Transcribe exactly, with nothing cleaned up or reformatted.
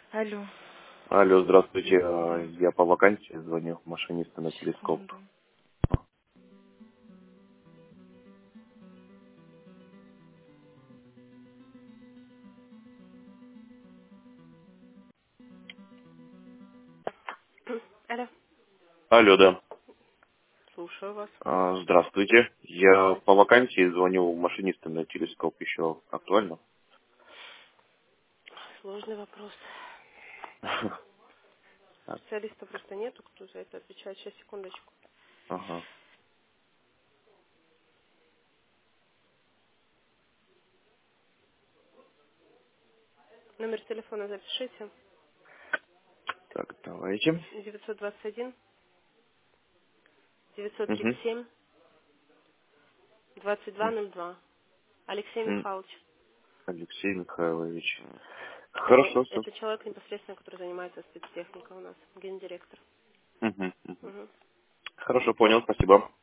Алло, Алло, здравствуйте. А, да, Я по вакансии звоню машинисту на телескоп. секунду. Алло, Алло, да. слушаю вас. А, Здравствуйте. Я Здравствуйте. по вакансии звоню машинисту на телескоп. Еще актуально? Сложный вопрос. Так, Специалиста просто нету, кто за это отвечает. Сейчас, секундочку. ага. Номер телефона запишите. Так, давайте. девятьсот двадцать один девятьсот Угу. тридцать семь двадцать два ноль два. Алексей Михайлович. Алексей Михайлович. Это, Хорошо, все. это человек непосредственно, который занимается спецтехникой у нас, гендиректор. Угу. Угу. Хорошо, понял, спасибо.